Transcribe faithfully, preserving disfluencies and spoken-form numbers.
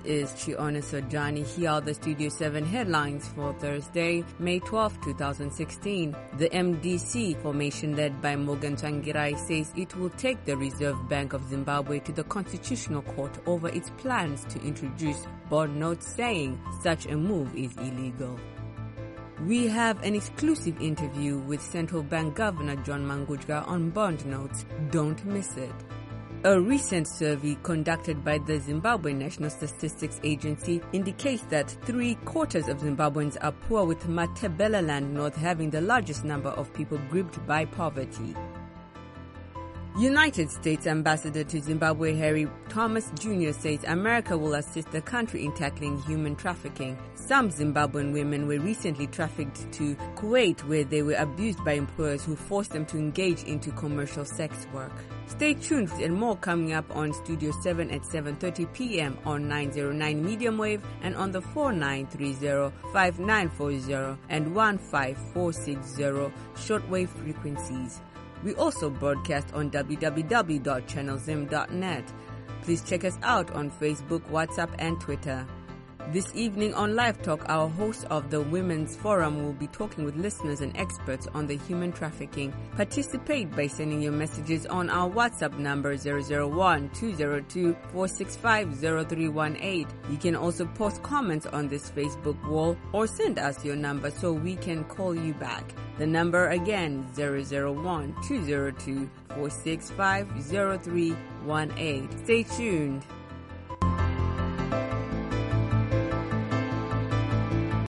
is Chiona Sojani. Here are the Studio seven headlines for Thursday, May twelfth, twenty sixteen. The M D C formation led by Morgan Tsvangirai says it will take the Reserve Bank of Zimbabwe to the Constitutional Court over its plans to introduce bond notes, saying such a move is illegal. We have an exclusive interview with Central Bank Governor John Mangudya on bond notes. Don't miss it. A recent survey conducted by the Zimbabwe National Statistics Agency indicates that three-quarters of Zimbabweans are poor, with Matabeleland North having the largest number of people gripped by poverty. United States Ambassador to Zimbabwe Harry Thomas Junior says America will assist the country in tackling human trafficking. Some Zimbabwean women were recently trafficked to Kuwait, where they were abused by employers who forced them to engage into commercial sex work. Stay tuned and more coming up on Studio seven at seven thirty p.m. on nine oh nine medium wave and on the four nine three zero, five nine four zero and one five four six zero shortwave frequencies. We also broadcast on w w w dot channel zim dot net. Please check us out on Facebook, WhatsApp, and Twitter. This evening on Live Talk, our host of the Women's Forum will be talking with listeners and experts on the human trafficking. Participate by sending your messages on our WhatsApp number zero zero one, two zero two, four six five, zero three one eight. You can also post comments on this Facebook wall or send us your number so we can call you back. The number again, zero zero one, two zero two, four six five, zero three one eight. Stay tuned.